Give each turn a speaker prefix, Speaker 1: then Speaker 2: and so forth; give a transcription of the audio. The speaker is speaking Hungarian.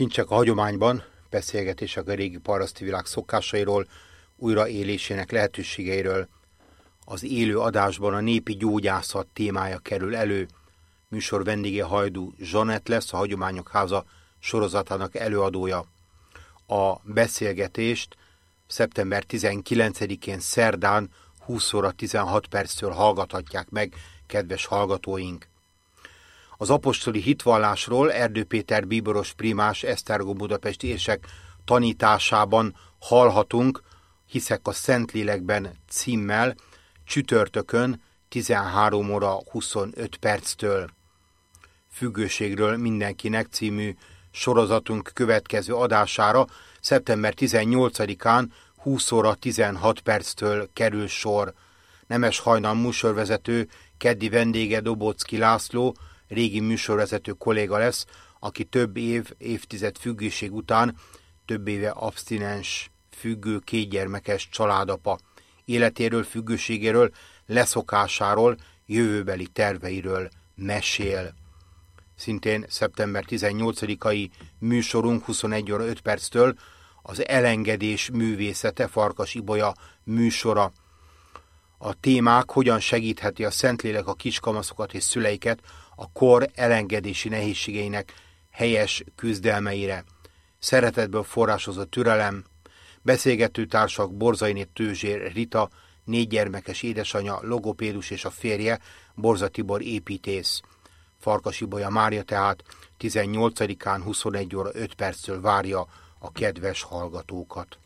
Speaker 1: Kincsek a hagyományban, beszélgetések a régi paraszti világ szokásairól, újraélésének lehetőségeiről. Az élő adásban a népi gyógyászat témája kerül elő. Műsor vendége Hajdú Zsanett lesz, a Hagyományok Háza sorozatának előadója. A beszélgetést szeptember 19-én szerdán 20 óra 16 perctől hallgathatják meg, kedves hallgatóink. Az apostoli hitvallásról Erdő Péter bíboros primás esztergom budapesti érsek tanításában hallhatunk, Hiszek a Szentlélekben címmel, csütörtökön 13 óra 25 perctől. Függőségről mindenkinek című sorozatunk következő adására szeptember 18-án 20 óra 16 perctől kerül sor. Nemes Hajnal műsorvezető, keddi vendége Dobocki László, régi műsorvezető kolléga lesz, aki több évtized függőség után több éve abstinens, függő, kétgyermekes családapa. Életéről, függőségéről, leszokásáról, jövőbeli terveiről mesél. Szintén szeptember 18-ai műsorunk 21 óra 5 perctől az elengedés művészete, Farkas Ibolya műsora. A témák: hogyan segítheti a Szentlélek a kiskamaszokat és szüleiket a kor elengedési nehézségeinek helyes küzdelmeire. Szeretetből forrásozott türelem. Beszélgetőtársak: Borzainé Tőzsér Rita, 4 gyermekes édesanyja, logopédus, és a férje Borza Tibor építész. Farkas Ibolya Mária tehát 18-án 21 óra 5 perctől várja a kedves hallgatókat.